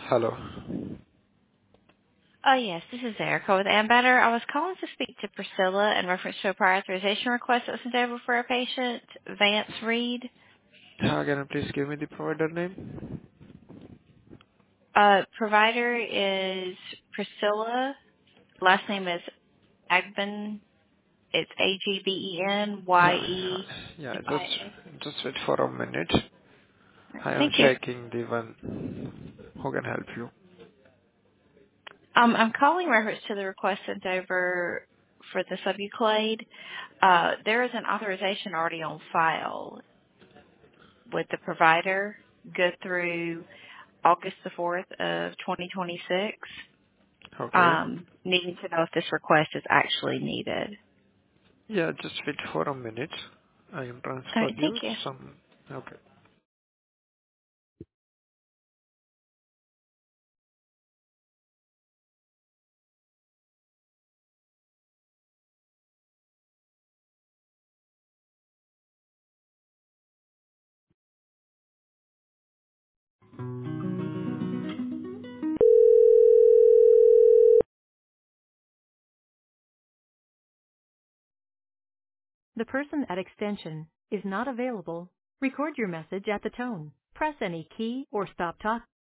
Hello. Oh, yes, this is Erica with Ambetter. I was calling to speak to Priscilla in reference to a prior authorization request that was sent over for a patient, Vance Reed. Can you please give me the provider name? Provider is Priscilla. Last name is Agben. It's Yeah, yeah. Agbenye. Just wait for a minute. I am Thank you. checking the one who can help you. I'm calling in reference to the request sent over for the Subuclade. There is an authorization already on file with the provider, good through August the 4th of 2026. Okay. Needing to know if this request is actually needed. Yeah, just wait for a minute. I am All transfer right, thank you you. some. Okay. The person at extension is not available. Record your message at the tone. Press any key or stop talking.